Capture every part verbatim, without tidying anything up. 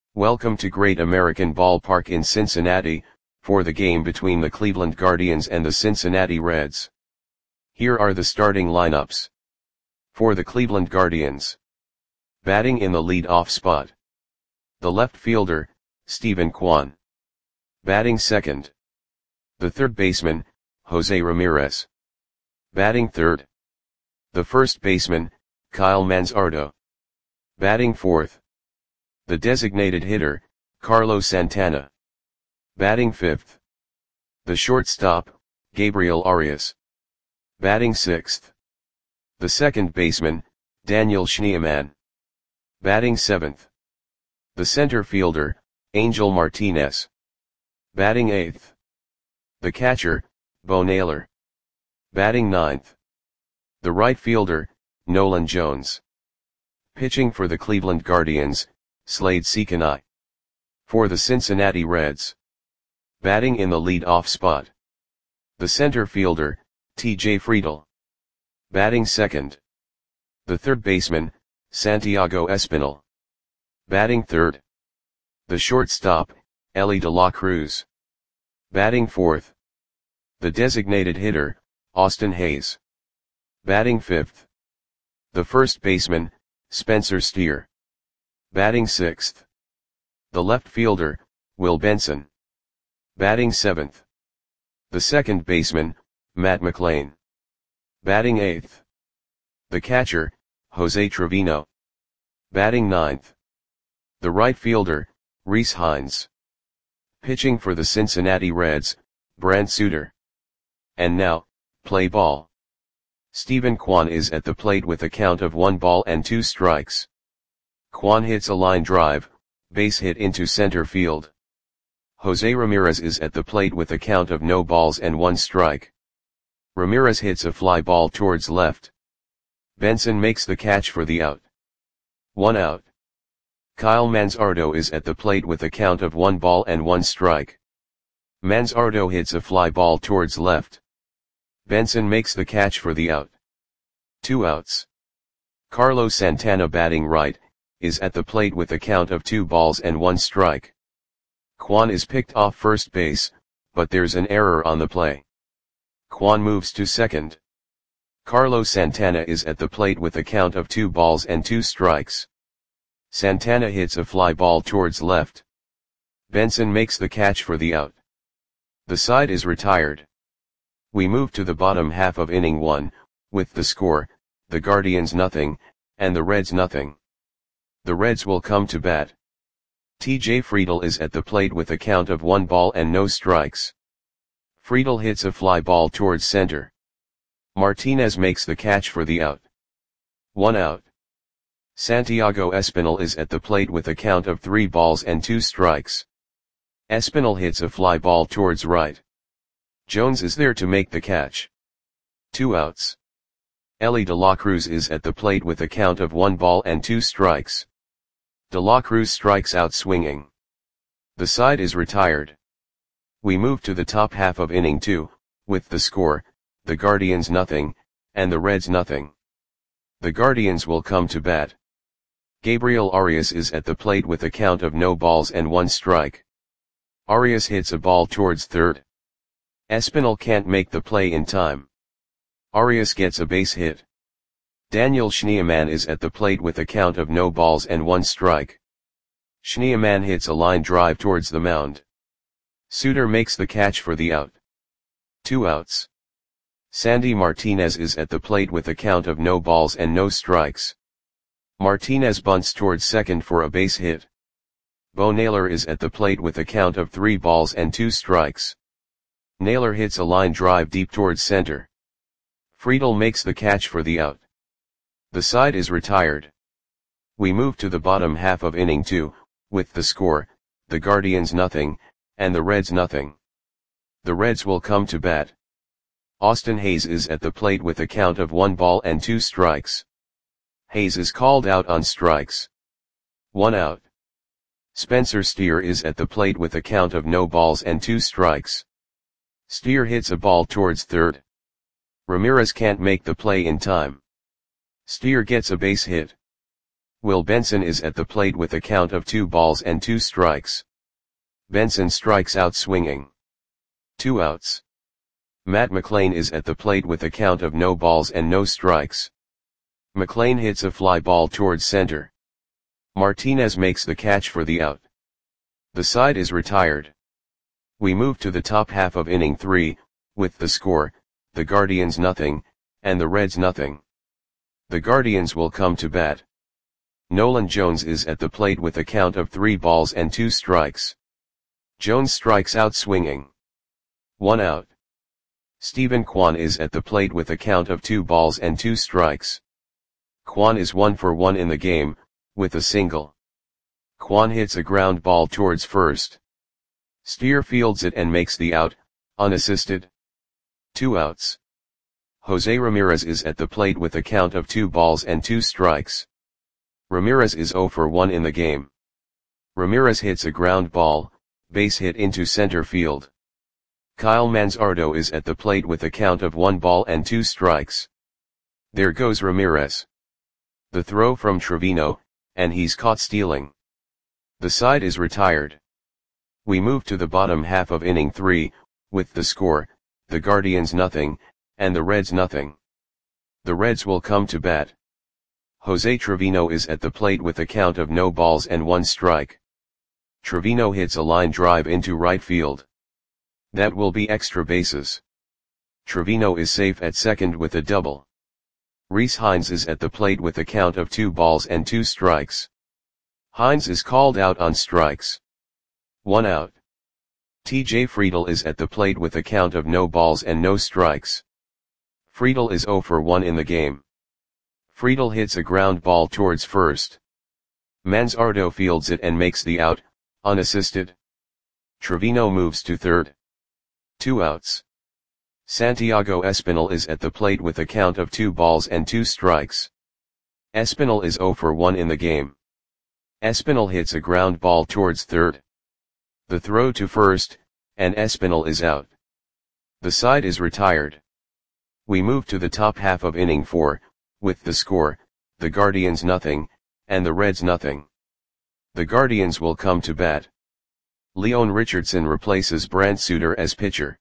Welcome to Great American Ballpark in Cincinnati, for the game between the Cleveland Guardians and the Cincinnati Reds. Here are the starting lineups. For the Cleveland Guardians. Batting in the lead-off spot. The left fielder, Steven Kwan. Batting second. The third baseman, Jose Ramirez. Batting third. The first baseman, Kyle Manzardo. Batting fourth. The designated hitter, Carlos Santana. Batting fifth. The shortstop, Gabriel Arias. Batting sixth. The second baseman, Daniel Schneemann. Batting seventh. The center fielder, Angel Martinez. Batting eighth. The catcher, Bo Naylor. Batting ninth. The right fielder, Nolan Jones. Pitching for the Cleveland Guardians, Slade Cecconi. For the Cincinnati Reds. Batting in the lead-off spot. The center fielder, T J Friedl. Batting second. The third baseman, Santiago Espinal. Batting third. The shortstop, Elly De La Cruz. Batting fourth. The designated hitter, Austin Hays. Batting fifth. The first baseman, Spencer Steer. Batting sixth. The left fielder, Will Benson. Batting seventh. The second baseman, Matt McLain. Batting eighth. The catcher, Jose Trevino. Batting ninth. The right fielder, Rhys Hines. Pitching for the Cincinnati Reds, Brent Suter. And now, play ball. Steven Kwan is at the plate with a count of one ball and two strikes. Kwan hits a line drive, base hit into center field. Jose Ramirez is at the plate with a count of no balls and one strike. Ramirez hits a fly ball towards left. Benson makes the catch for the out. One out. Kyle Manzardo is at the plate with a count of one ball and one strike. Manzardo hits a fly ball towards left. Benson makes the catch for the out. Two outs. Carlos Santana, batting right, is at the plate with a count of two balls and one strike. Kwan is picked off first base, but there's an error on the play. Kwan moves to second. Carlos Santana is at the plate with a count of two balls and two strikes. Santana hits a fly ball towards left. Benson makes the catch for the out. The side is retired. We move to the bottom half of inning one, with the score, the Guardians nothing, and the Reds nothing. The Reds will come to bat. T J Friedl is at the plate with a count of one ball and no strikes. Friedl hits a fly ball towards center. Martinez makes the catch for the out. One out. Santiago Espinal is at the plate with a count of three balls and two strikes. Espinal hits a fly ball towards right. Jones is there to make the catch. Two outs. Elly De La Cruz is at the plate with a count of one ball and two strikes. De La Cruz strikes out swinging. The side is retired. We move to the top half of inning two, with the score, the Guardians nothing, and the Reds nothing. The Guardians will come to bat. Gabriel Arias is at the plate with a count of no balls and one strike. Arias hits a ball towards third. Espinal can't make the play in time. Arias gets a base hit. Daniel Schneemann is at the plate with a count of no balls and one strike. Schneemann hits a line drive towards the mound. Suter makes the catch for the out. Two outs. Sandy Martinez is at the plate with a count of no balls and no strikes. Martinez bunts towards second for a base hit. Bo Naylor is at the plate with a count of three balls and two strikes. Naylor hits a line drive deep towards center. Friedl makes the catch for the out. The side is retired. We move to the bottom half of inning two, with the score, the Guardians nothing, and the Reds nothing. The Reds will come to bat. Austin Hays is at the plate with a count of one ball and two strikes. Hays is called out on strikes. One out. Spencer Steer is at the plate with a count of no balls and two strikes. Steer hits a ball towards third. Ramirez can't make the play in time. Steer gets a base hit. Will Benson is at the plate with a count of two balls and two strikes. Benson strikes out swinging. Two outs. Matt McLain is at the plate with a count of no balls and no strikes. McLain hits a fly ball towards center. Martinez makes the catch for the out. The side is retired. We move to the top half of inning three, with the score, the Guardians nothing, and the Reds nothing. The Guardians will come to bat. Nolan Jones is at the plate with a count of three balls and two strikes. Jones strikes out swinging. One out. Stephen Kwan is at the plate with a count of two balls and two strikes. Kwan is one for one in the game, with a single. Kwan hits a ground ball towards first. Steer fields it and makes the out, unassisted. Two outs. Jose Ramirez is at the plate with a count of two balls and two strikes. Ramirez is zero for one in the game. Ramirez hits a ground ball, base hit into center field. Kyle Manzardo is at the plate with a count of one ball and two strikes. There goes Ramirez. The throw from Trevino, and he's caught stealing. The side is retired. We move to the bottom half of inning three, with the score, the Guardians nothing, and the Reds nothing. The Reds will come to bat. Jose Trevino is at the plate with a count of no balls and one strike. Trevino hits a line drive into right field. That will be extra bases. Trevino is safe at second with a double. Rhys Hines is at the plate with a count of two balls and two strikes. Hines is called out on strikes. One out. T J Friedl is at the plate with a count of no balls and no strikes. Friedl is zero for one in the game. Friedl hits a ground ball towards first. Manzardo fields it and makes the out, unassisted. Trevino moves to third. Two outs. Santiago Espinal is at the plate with a count of two balls and two strikes. Espinal is zero for one in the game. Espinal hits a ground ball towards third. The throw to first, and Espinal is out. The side is retired. We move to the top half of inning four, with the score, the Guardians nothing, and the Reds nothing. The Guardians will come to bat. Leon Richardson replaces Brant Suter as pitcher.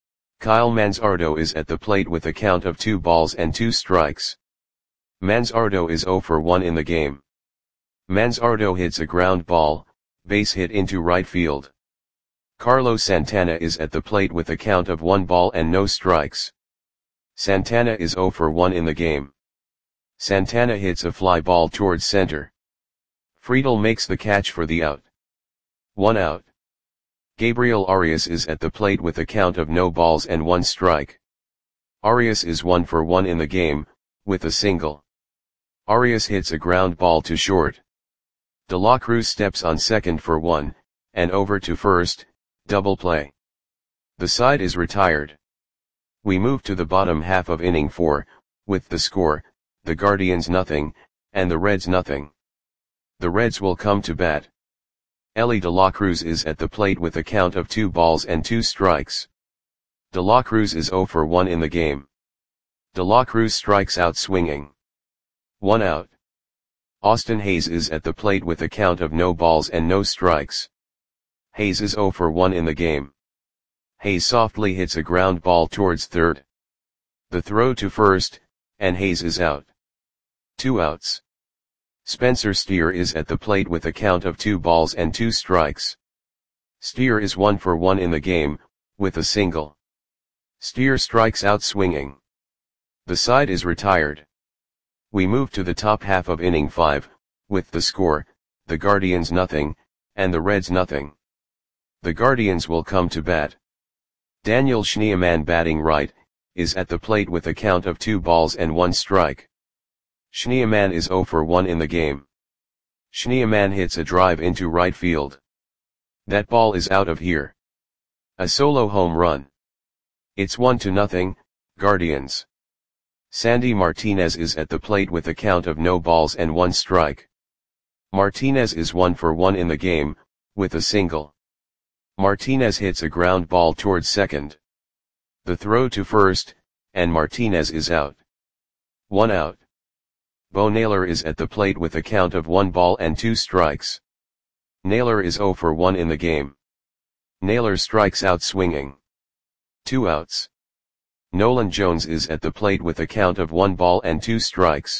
Kyle Manzardo is at the plate with a count of two balls and two strikes. Manzardo is zero for one in the game. Manzardo hits a ground ball, base hit into right field. Carlos Santana is at the plate with a count of one ball and no strikes. Santana is zero for one in the game. Santana hits a fly ball towards center. Friedl makes the catch for the out. One out. Gabriel Arias is at the plate with a count of no balls and one strike. Arias is one for one in the game, with a single. Arias hits a ground ball to short. De La Cruz steps on second for one, and over to first, double play. The side is retired. We move to the bottom half of inning four, with the score, the Guardians nothing, and the Reds nothing. The Reds will come to bat. Elly De La Cruz is at the plate with a count of two balls and two strikes. De La Cruz is zero for one in the game. De La Cruz strikes out swinging. One out. Austin Hayes is at the plate with a count of no balls and no strikes. Hayes is zero for one in the game. Hayes softly hits a ground ball towards third. The throw to first, and Hayes is out. Two outs. Spencer Steer is at the plate with a count of two balls and two strikes. Steer is one for one in the game, with a single. Steer strikes out swinging. The side is retired. We move to the top half of inning five, with the score, the Guardians nothing, and the Reds nothing. The Guardians will come to bat. Daniel Schneemann batting right, is at the plate with a count of two balls and one strike. Schneemann is zero for one in the game. Schneemann hits a drive into right field. That ball is out of here. A solo home run. It's one to nothing, Guardians. Sandy Martinez is at the plate with a count of no balls and one strike. Martinez is one for one in the game, with a single. Martinez hits a ground ball towards second. The throw to first, and Martinez is out. One out. Bo Naylor is at the plate with a count of one ball and two strikes. Naylor is zero for one in the game. Naylor strikes out swinging. Two outs. Nolan Jones is at the plate with a count of one ball and two strikes.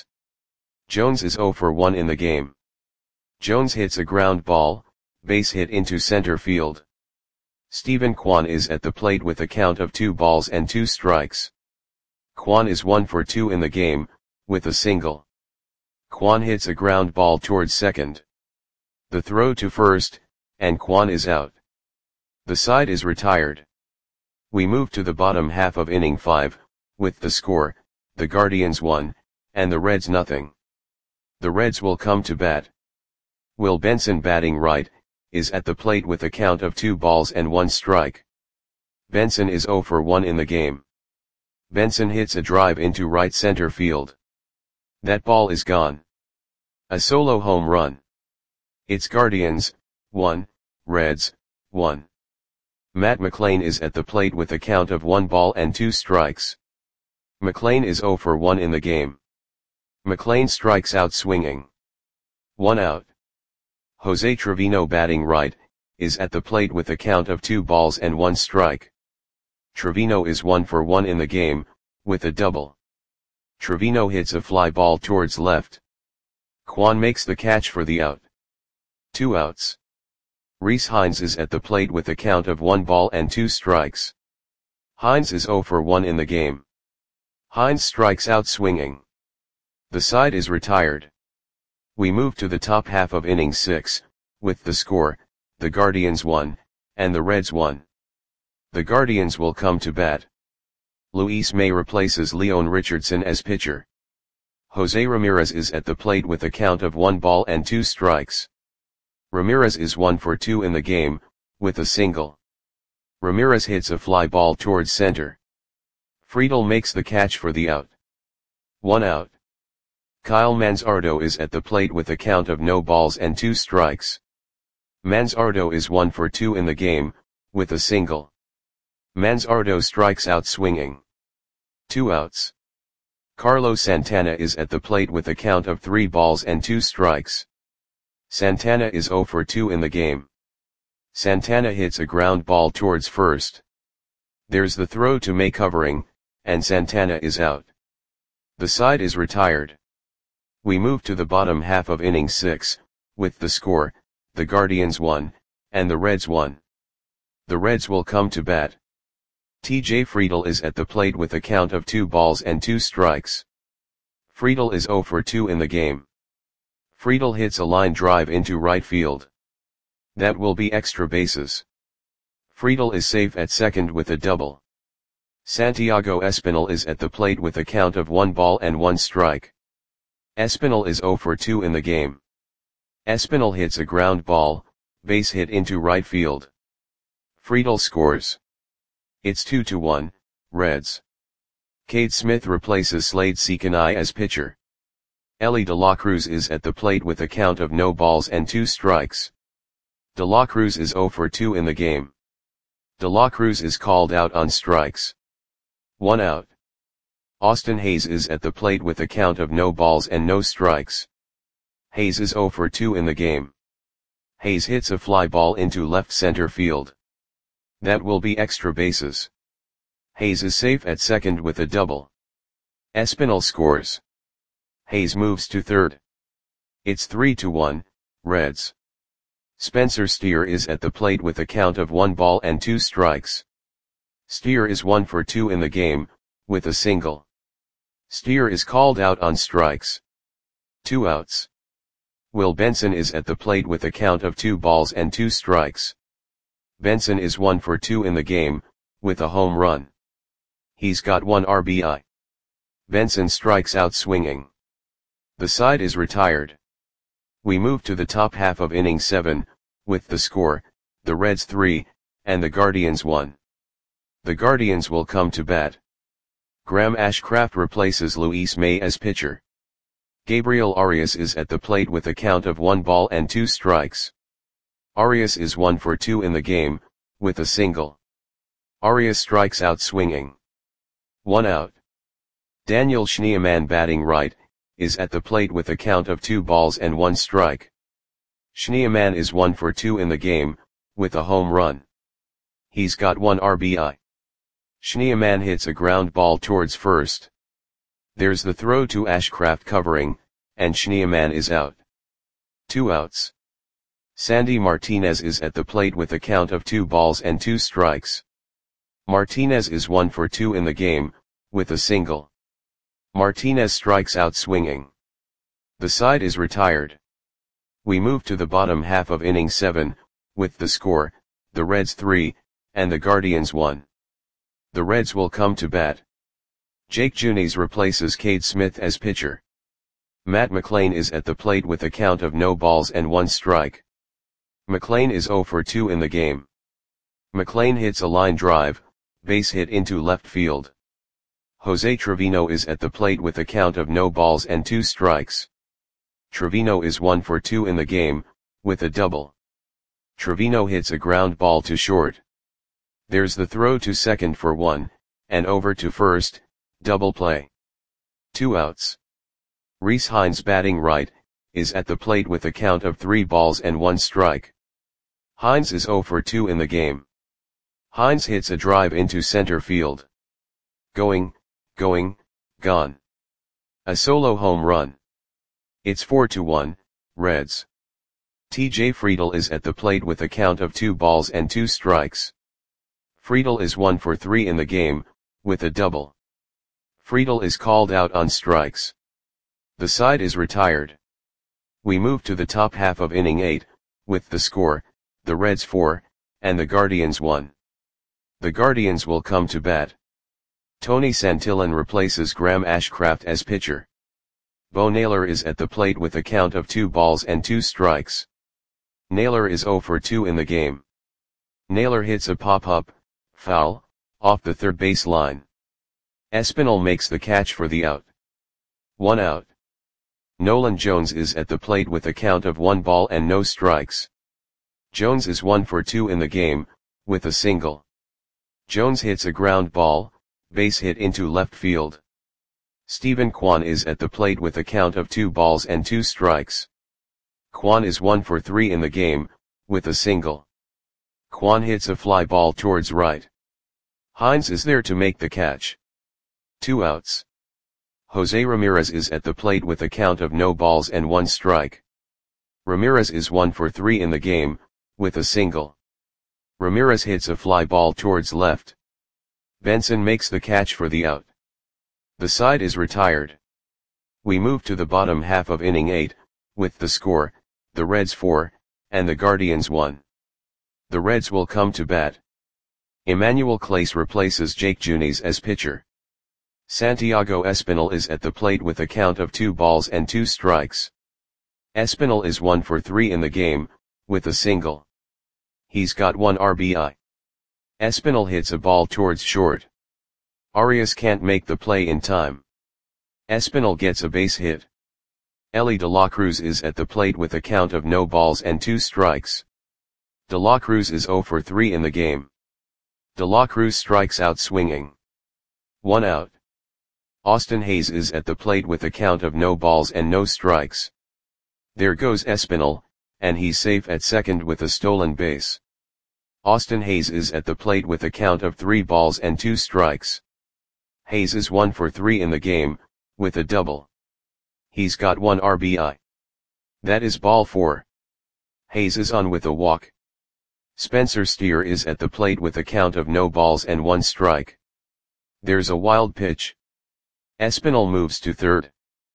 Jones is zero for one in the game. Jones hits a ground ball, base hit into center field. Stephen Kwan is at the plate with a count of two balls and two strikes. Kwan is one for two in the game, with a single. Kwan hits a ground ball towards second. The throw to first, and Kwan is out. The side is retired. We move to the bottom half of inning five, with the score, the Guardians one, and the Reds nothing. The Reds will come to bat. Will Benson, batting right, is at the plate with a count of two balls and one strike. Benson is zero for one in the game. Benson hits a drive into right center field. That ball is gone. A solo home run. It's Guardians, one, Reds, one. Matt McLain is at the plate with a count of one ball and two strikes. McLain is zero for one in the game. McLain strikes out swinging. One out. Jose Trevino, batting right, is at the plate with a count of two balls and one strike. Trevino is one for one in the game, with a double. Trevino hits a fly ball towards left. Kwan makes the catch for the out. Two outs. Rhys Hines is at the plate with a count of one ball and two strikes. Hines is zero for one in the game. Hines strikes out swinging. The side is retired. We move to the top half of inning six, with the score, the Guardians one, and the Reds one. The Guardians will come to bat. Luis May replaces Leon Richardson as pitcher. Jose Ramirez is at the plate with a count of one ball and two strikes. Ramirez is one for two in the game, with a single. Ramirez hits a fly ball towards center. Friedel makes the catch for the out. One out. Kyle Manzardo is at the plate with a count of no balls and two strikes. Manzardo is one for two in the game, with a single. Manzardo strikes out swinging. Two outs. Carlos Santana is at the plate with a count of three balls and two strikes. Santana is zero for two in the game. Santana hits a ground ball towards first. There's the throw to May covering, and Santana is out. The side is retired. We move to the bottom half of inning six, with the score, the Guardians one, and the Reds one. The Reds will come to bat. T J Friedel is at the plate with a count of two balls and two strikes. Friedel is zero for two in the game. Friedel hits a line drive into right field. That will be extra bases. Friedel is safe at second with a double. Santiago Espinal is at the plate with a count of one ball and one strike. Espinal is zero for two in the game. Espinal hits a ground ball, base hit into right field. Friedel scores. It's two to one, Reds. Cade Smith replaces Slade Sekanai as pitcher. Ellie De La Cruz is at the plate with a count of no balls and two strikes. De La Cruz is zero for two in the game. De La Cruz is called out on strikes. One out. Austin Hayes is at the plate with a count of no balls and no strikes. Hayes is zero for two in the game. Hayes hits a fly ball into left center field. That will be extra bases. Hayes is safe at second with a double. Espinal scores. Hayes moves to third. It's three to one, Reds. Spencer Steer is at the plate with a count of one ball and two strikes. Steer is one for two in the game, with a single. Steer is called out on strikes. Two outs. Will Benson is at the plate with a count of two balls and two strikes. Benson is one for two in the game, with a home run. He's got one R B I. Benson strikes out swinging. The side is retired. We move to the top half of inning seven, with the score, the Reds three, and the Guardians one. The Guardians will come to bat. Graham Ashcraft replaces Luis May as pitcher. Gabriel Arias is at the plate with a count of one ball and two strikes. Arias is one for two in the game, with a single. Arias strikes out swinging. One out. Daniel Schneemann, batting right, is at the plate with a count of two balls and one strike. Schneemann is one for two in the game, with a home run. He's got one R B I. Schneemann hits a ground ball towards first. There's the throw to Ashcraft covering, and Schneemann is out. Two outs. Sandy Martinez is at the plate with a count of two balls and two strikes. Martinez is one for two in the game, with a single. Martinez strikes out swinging. The side is retired. We move to the bottom half of inning seven, with the score, the Reds three, and the Guardians one. The Reds will come to bat. Jake Junis replaces Cade Smith as pitcher. Matt McLain is at the plate with a count of no balls and one strike. McLain is zero for two in the game. McLain hits a line drive, base hit into left field. Jose Trevino is at the plate with a count of no balls and two strikes. Trevino is one for two in the game, with a double. Trevino hits a ground ball to short. There's the throw to second for one, and over to first, double play. Two outs. Rhys Hines, batting right, is at the plate with a count of three balls and one strike. Hines is zero for two in the game. Hines hits a drive into center field. Going, going, gone. A solo home run. It's four to one, Reds. T J Friedl is at the plate with a count of two balls and two strikes. Friedl is one for three in the game, with a double. Friedl is called out on strikes. The side is retired. We move to the top half of inning eight, with the score, the Reds four, and the Guardians one. The Guardians will come to bat. Tony Santillan replaces Graham Ashcraft as pitcher. Bo Naylor is at the plate with a count of two balls and two strikes. Naylor is zero for two in the game. Naylor hits a pop-up, foul, off the third base line. Espinal makes the catch for the out. One out. Nolan Jones is at the plate with a count of one ball and no strikes. Jones is one for two in the game, with a single. Jones hits a ground ball, base hit into left field. Stephen Kwan is at the plate with a count of two balls and two strikes. Kwan is one for three in the game, with a single. Kwan hits a fly ball towards right. Hines is there to make the catch. Two outs. Jose Ramirez is at the plate with a count of no balls and one strike. Ramirez is one for three in the game, with a single. Ramirez hits a fly ball towards left. Benson makes the catch for the out. The side is retired. We move to the bottom half of inning eight, with the score, the Reds four, and the Guardians one. The Reds will come to bat. Emmanuel Clase replaces Jake Junis as pitcher. Santiago Espinal is at the plate with a count of two balls and two strikes. Espinal is one for three in the game, with a single. He's got one R B I. Espinal hits a ball towards short. Arias can't make the play in time. Espinal gets a base hit. Elly De La Cruz is at the plate with a count of no balls and two strikes. De La Cruz is zero for three in the game. De La Cruz strikes out swinging. One out. Austin Hayes is at the plate with a count of no balls and no strikes. There goes Espinal, and he's safe at second with a stolen base. Austin Hayes is at the plate with a count of three balls and two strikes. Hayes is one for three in the game, with a double. He's got one R B I. That is ball four. Hayes is on with a walk. Spencer Steer is at the plate with a count of no balls and one strike. There's a wild pitch. Espinal moves to third.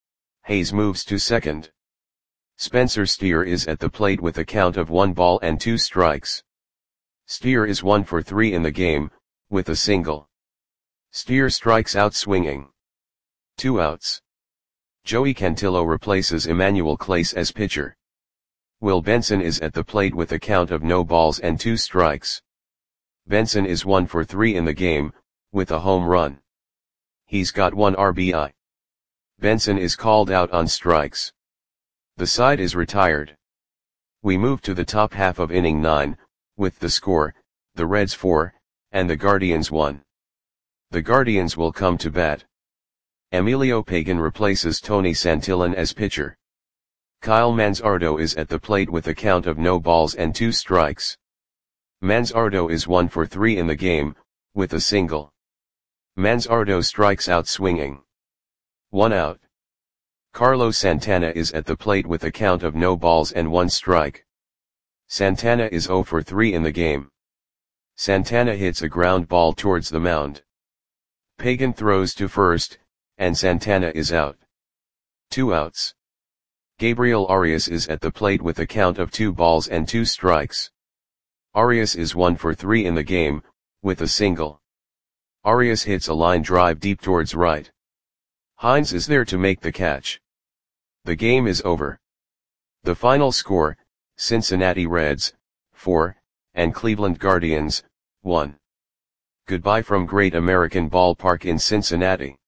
Hayes moves to second. Spencer Steer is at the plate with a count of one ball and two strikes. Steer is one for three in the game, with a single. Steer strikes out swinging. Two outs. Joey Cantillo replaces Emmanuel Clase as pitcher. Will Benson is at the plate with a count of no balls and two strikes. Benson is one for three in the game, with a home run. He's got one R B I. Benson is called out on strikes. The side is retired. We move to the top half of inning nine, with the score, the Reds four, and the Guardians one. The Guardians will come to bat. Emilio Pagan replaces Tony Santillan as pitcher. Kyle Manzardo is at the plate with a count of no balls and two strikes. Manzardo is one for three in the game, with a single. Manzardo strikes out swinging. One out. Carlos Santana is at the plate with a count of no balls and one strike. Santana is zero for three in the game. Santana hits a ground ball towards the mound. Pagan throws to first, and Santana is out. Two outs. Gabriel Arias is at the plate with a count of two balls and two strikes. Arias is one for three in the game, with a single. Arias hits a line drive deep towards right. Hines is there to make the catch. The game is over. The final score, Cincinnati Reds, four, and Cleveland Guardians, one. Goodbye from Great American Ballpark in Cincinnati.